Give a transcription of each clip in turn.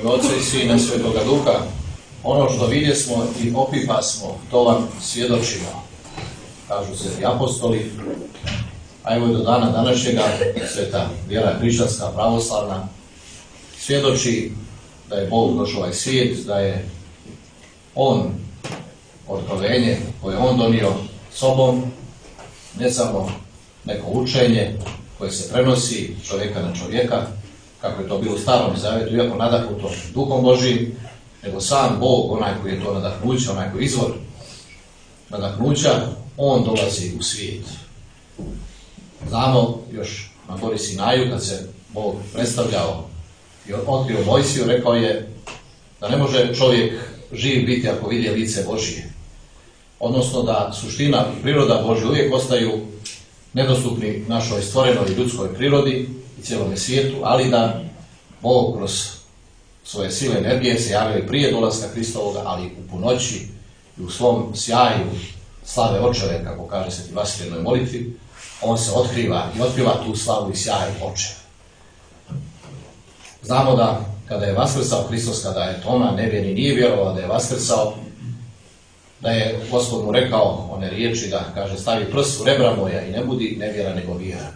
ime Otca i Sina i Svetoga Duha, ono što vidjesmo i opipasmo, to vam svjedočimo, kažu sveti apostoli, a evo i do dana današnjega sveta vjera hrišćanska, pravoslavna, svjedoči da je Bog došao ovaj svijet, da je On, otkrovenje koje On donio sobom, ne samo neko učenje koje se prenosi čovjeka na čovjeka, kako je to bilo u Starom Zavjetu, iako nadahnuto Duhom Božijim, nego sam Bog, onaj koji je to nadahnuće, onaj koji je izvor nadahnuća, On dolazi u svijet. Znamo još na gori Sinaju, kad se Bog predstavljao i otkrio Mojsiju, rekao je da ne može čovjek živ biti ako vidi lice Božije. Odnosno da suština i priroda Božja uvijek ostaju nedostupni našoj stvorenoj ljudskoj prirodi i cijelome svijetu, ali da Bog kroz svoje sile energije se javio prije dolaska Hristovoga, ali u punoći i u svom sjaju slave očeve, kako kaže Sveti Vasilij u jednoj molitvi, On se otkriva i otkriva tu slavu i sjaj očeva. Znamo da kada je vaskrsao Hristos, kada je Toma nevjerni nije vjerovao da je vaskrsao, da je Gospod mu rekao one riječi da kaže stavi prst u rebra moja i ne budi nevjera nego vjera.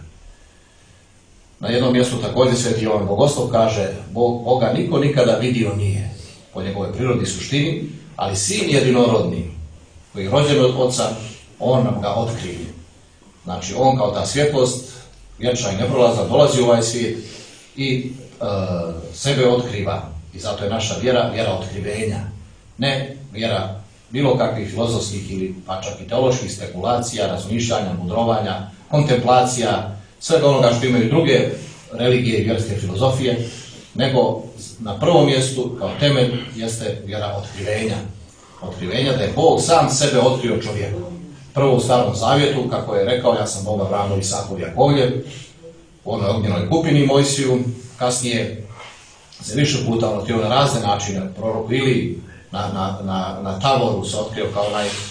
Na jednom mjestu također Sveti Jovan Bogoslov kaže Boga niko nikada vidio nije po njegovoj prirodi i suštini, ali sin jedinorodni koji je rođen od Oca, On nam ga otkrije. Znači On kao ta svjetlost, vječna i neprolazna, dolazi u ovaj svijet i sebe otkriva. I zato je naša vjera otkrivenja. Ne vjera bilo kakvih filozofskih ili pa čak i teoloških spekulacija, razmišljanja, mudrovanja, kontemplacija, svega onoga što imaju druge religije i vjerske filozofije, nego na prvom mjestu kao temelj jeste vjera otkrivenja. Otkrivenja da je Bog sam sebe otkrio čovjeku. Prvo u Starom Zavjetu, kako je rekao, ja sam Boga Abrahamov, Isakov, Jakovljev, u onoj ognjenoj kupini Mojsiju, kasnije se više puta otkrio na razne načine, prorok Iliji na Tavoru se otkrio kao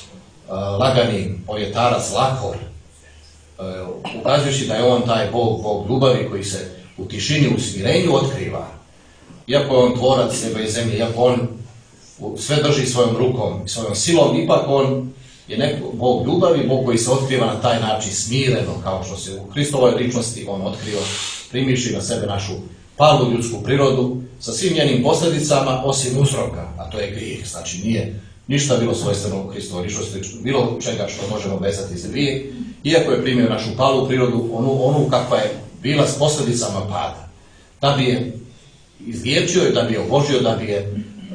lagani povjetarac Lakor, ukazujući da je On taj Bog ljubavi koji se u tišini, u smirenju otkriva. Iako je On tvorac neba i zemlje, iako On sve drži svojom rukom i svojom silom, ipak On je Bog ljubavi, Bog koji se otkriva na taj način smireno, kao što se u Hristovoj ličnosti On otkrio, primiši na sebe našu palu ljudsku prirodu sa svim njenim posljedicama osim uzroka, a to je grijeh. Znači nije ništa bilo svojstveno u Hristovoj ličnosti, bilo čega što možemo vezati za grijeh, iako je primio našu palu prirodu, onu kakva je bila s posljedicama pada, da bi je izliječio i da bi je obožio, da bi je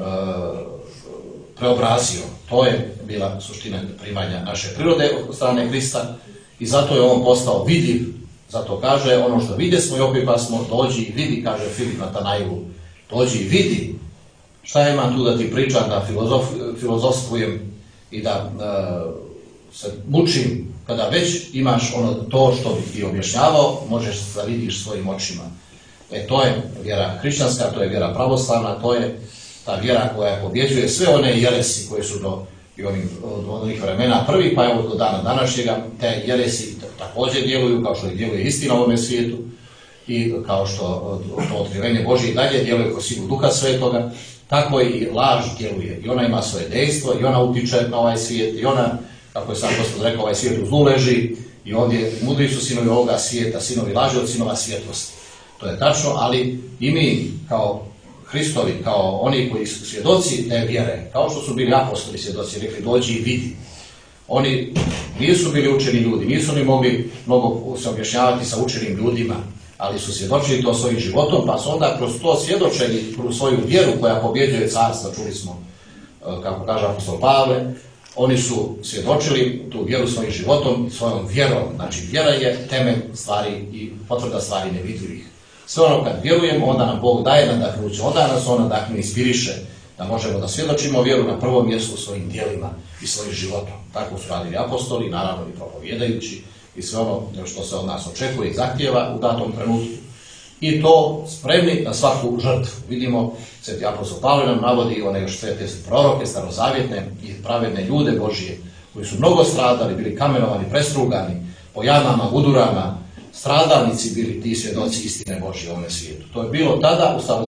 preobrazio. To je bila suština primanja naše prirode od strane Krista i zato je On postao vidljiv. Zato kaže ono što vidjesmo i opipasmo, dođi i vidi, kaže Filip Natanailu, dođi i vidi. Šta imam tu da ti pričam, da filozofskujem i da se mučim, kada već imaš to što bih ti objašnjavao, možeš da vidiš svojim očima. To je vjera hrišćanska, to je vjera pravoslavna, to je ta vjera koja pobjeđuje sve one jeresi koje su do onih vremena prvi, pa evo do dana današnjega, te jeresi također djeluju, kao što i djeluje istina u ovome svijetu i kao što to otkrivenje Božje i dalje djeluje kroz silu Duha Svetoga, tako i laž djeluje. I ona ima svoje dejstvo i ona utiče na ovaj svijet i ona, kako je sam Gospod rekao, ovaj svijet u zlu leži i ovdje mudri su sinovi ovoga svijeta, sinovi laži od sinova svjetlosti. To je tačno, ali i mi kao Hristovi, kao oni koji su svjedoci te vjere, kao što su bili apostoli svjedoci, rekli dođi i vidi. Oni nisu bili učeni ljudi, nisu ni mogli mnogo se objašnjavati sa učenim ljudima, ali su svjedočili to svojim životom, pa su onda kroz to svjedočili, kroz svoju vjeru koja pobjeđuje carstva, čuli smo, kako kaže apostol Pavle, oni su svjedočili tu vjeru svojim životom i svojom vjerom. Znači vjera je temelj stvari i potvrda stvari nevidljivih. Sve ono kad vjerujemo, onda nam Bog daje nadahnuće, onda nas On nadahne inspiriše da možemo da svjedočimo vjeru na prvom mjestu svojim djelima i svojim životom. Tako su radili apostoli, naravno i propovjedajući i sve ono što se od nas očekuje i zahtijeva u datom trenutku. I to spremni na svaku žrtvu. Vidimo, sveti apostol Pavle nam navodi one još svete proroke, starozavjetne i pravedne ljude Božije, koji su mnogo stradali, bili kamenovani, prestrugani, po jamama, gudurama, stradalnici bili ti svjedoci istine Božje u ovome svijetu. To je bilo tada u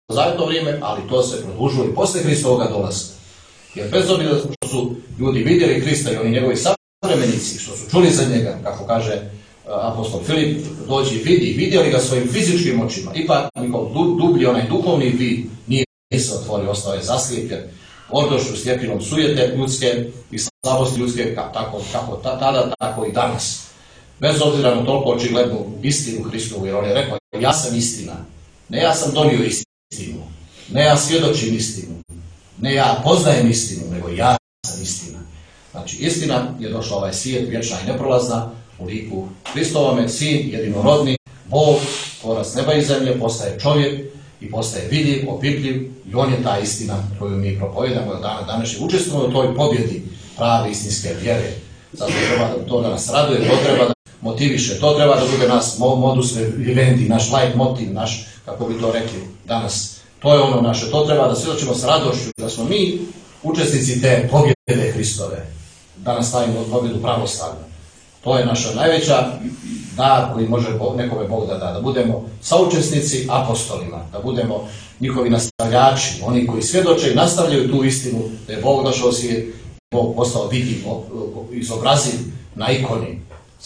starozavetno vrijeme, ali to se produžilo i posle Hristovoga dolaska. Jer bez obzira što su ljudi vidjeli Hrista i oni njegovi savremenici, što su čuli za njega, kako kaže apostol Filip, dođi vidi, vidjeli ga svojim fizičkim očima, ipak njihov dublji, onaj duhovni vid nije se otvorio, ostao je zaslijepljen ordošću, slijepinom sujete ljudske i slabosti ljudske, kako tada, tako i danas. Bez obzira na toliko očiglednu istinu Hristovu, jer on je rekao, ja sam istina, ne ja sam donio istinu, ne ja svjedočim istinu, ne ja poznajem istinu, nego ja sam istina. Znači, istina je došla ovaj svijet, vječna i neprolazna, u liku Hristovome, sin, jedinorodni, Bog, tvorac neba i zemlje, postaje čovjek i postaje vidljiv, opipljiv, i on je ta istina koju mi propovedamo od dana današnjeg. Učestvujemo u toj pobjedi prave istinske vjere. Zato treba to da nas raduje, to treba da motiviše, to treba da bude nas modus vivendi, naš light motiv, naš, kako bi to rekli danas. To je ono naše, to treba da svjedočimo s radošću, da smo mi učesnici te pobjede Hristove, da nastavimo pobjedu pravoslavlja. To je naša najveća dar koji može nekome Bog da da. Da budemo saučesnici apostolima, da budemo njihovi nastavljači, oni koji svjedoče i nastavljaju tu istinu, da je Bog došao svijet, Bog postao vidljiv, izobraziv na ikoni.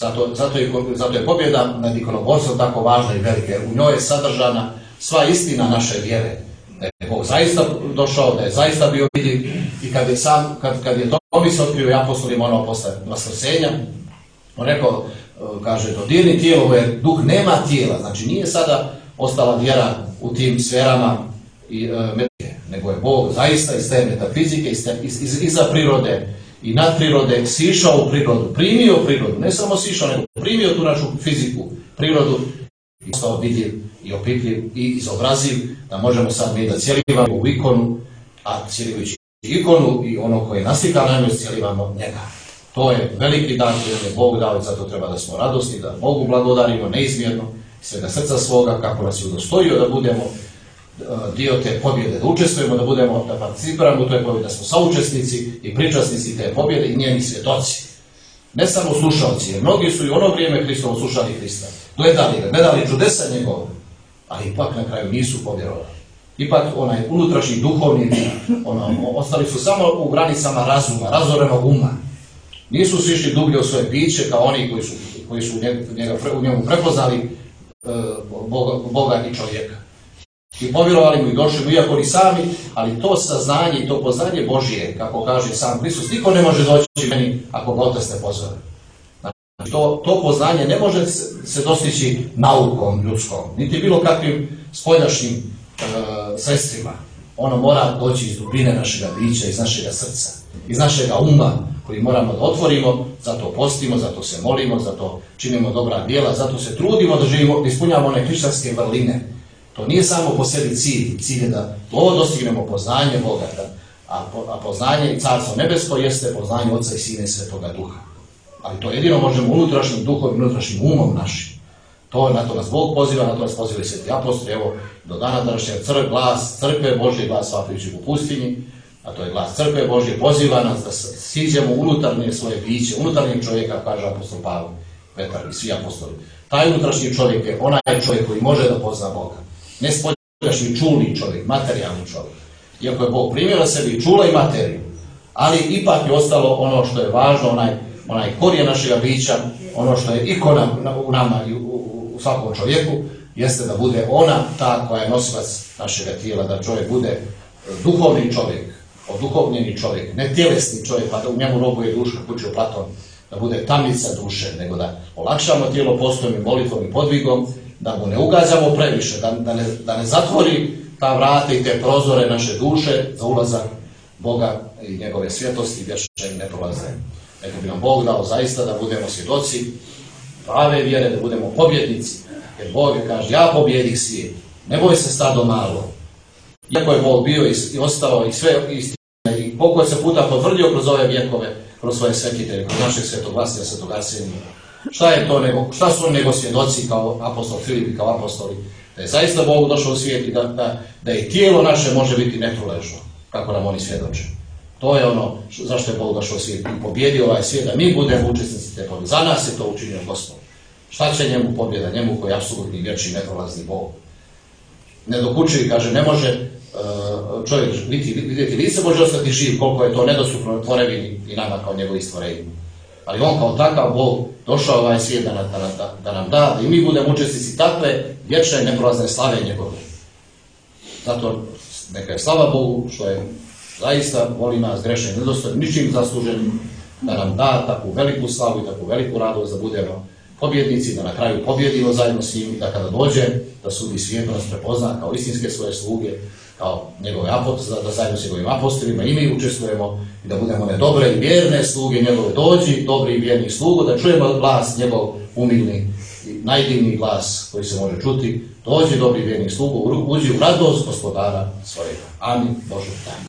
Zato je pobjeda nad ikonoborstvom tako važna i velika, jer u njoj je sadržana sva istina naše vjere. Da je Bog zaista došao, da je zaista bio vidljiv i kad je Tomis otkrio i apostolima ono posle vaskrsenja, on rekao, kaže, dodirni tijelo jer duh nema tijela, znači nije sada ostala vjera u tim sferama i nego je Bog zaista iz te metafizike, iza prirode i nad prirode sišao u prirodu, primio prirodu, ne samo sišao, nego primio tu našu fiziku, prirodu i postao vidljiv i opipljiv i izobraziv, da možemo sad mi da cijelivamo u ikonu, a cijelivajući ikonu i ono koje je naslika na njoj cijelivamo njega. To je veliki dan koji je Bog dao i zato treba da smo radosni, da Bogu blagodarimo neizmjerno svega srca svoga, kako nas je udostojio da budemo dio te pobjede, da učestvujemo, da participiramo u toj pobjedi, da smo saučesnici i pričasnici te pobjede i njeni svjedoci. Ne samo slušalci, jer mnogi su i u ono vrijeme Hristovo slušali Hrista, gledali čudesa njegova, ali ipak na kraju nisu povjerovali. Ipak onaj unutrašnji duhovni vid, ostali su samo u granicama razuma, razorenog uma. Nisu svi išli dublje u svoje biće kao oni koji su u njemu prepoznali Boga i čovjeka. I povjerovali mu i došli mu, iako ni sami, ali to saznanje i to poznanje Božije, kako kaže sam Hristos, niko ne može doći meni ako ga Otac ne pozove. Znači, to poznanje ne može se dostići naukom ljudskom, niti bilo kakvim spoljašnjim sredstvima. Ono mora doći iz dubine našega bića, iz našega srca, iz našega uma, koji moramo da otvorimo, zato postimo, zato se molimo, zato činimo dobra djela, zato se trudimo da živimo, da ispunjavamo one hrišćanske vrline. To nije samo po sebi cilj je da ovo dostignemo poznanje Boga, a poznanje i Carstvo nebesko jeste poznanje Oca i Sina i Svetoga Duha. Ali to jedino možemo unutrašnjim duhom i unutrašnjim umom našim. Na to nas Bog poziva, na to nas poziva i Sveti apostoli. Evo, do dana današnjeg glas crkve Božje, glas vapajući u pustinji, a to je glas crkve Božje, poziva nas da siđemo unutarnje svoje biće, unutarnjeg čovjeka, kaže apostol Pavle, Petar i svi apostoli. Taj unutrašnji čovjek je onaj čovjek koji može da pozna Boga. Ne spoljašnji čulni čovjek, materijalni čovjek. Iako je Bog primio na sebi čula i materiju, ali ipak je ostalo ono što je važno, onaj korijen našega bića, ono što je ikona u nama i u svakom čovjeku, jeste da bude ona ta koja je nosilac našega tijela, da čovjek bude duhovni čovjek, oduhovljeni čovjek, ne tjelesni čovjek, pa da u njemu robuje duša, kako učio Platon, da bude tamnica duše, nego da olakšamo tijelo postojom i molitvom i podvigom, da mu ne ugađamo previše, da ne zatvori ta vrata i te prozore naše duše za ulazak Boga i njegove svjetlosti, vječne i neprolazne. Neka bi nam Bog dao zaista da budemo svjedoci prave vjere, da budemo pobjednici, jer Bog je kaže, ja pobjedih svijet, ne boj se stado malo. Iako je Bog bio i ostao i sve istine, i koliko je se puta potvrdio kroz ove vjekove, kroz svoje svetitelje, kroz našeg svetog Vasilija, svetog Arsenija. Šta su oni nego svjedoci kao apostol Filip i kao apostoli? Da je zaista Bog došao u svijet i da i tijelo naše može biti netroležno, kako nam oni svjedoče. To je ono zašto je Bog došao u svijet i pobjedio ovaj svijet, da mi budemo učesnici te pobjede. Za nas je to učinio Gospod. Šta će njemu pobjeda, njemu koji je apsolutni vječni neprolazni Bog? ne dokučuje, kaže, ne može čovjek vidjeti lice, može ostati živ, koliko je to nedostupno tvorevini i nama kao njegovi stvorenji. Ali on kao takav Bog došao ovaj svijet da nam da i mi budemo učesnici takve vječne neprolazne slave njegove. Zato neka je slava Bogu što je zaista voli nas grešne i nedostojni, ničim zasluženim, da nam da takvu veliku slavu i takvu veliku radost da budemo pobjednici, da na kraju pobjedimo zajedno s njim i da kada dođe da sudi svijetu nas prepozna kao istinske svoje sluge, kao njegove apostole, da zajedno s njegovim apostolima i mi učestvujemo i da budemo one dobre i vjerne sluge njegove. Dođi, dobri i vjerni slugo, da čujemo glas njegov umilni i najdivniji glas koji se može čuti. Dođi, dobri i vjerni slugo, uđi u radost gospodara svojega. Amin. Bože.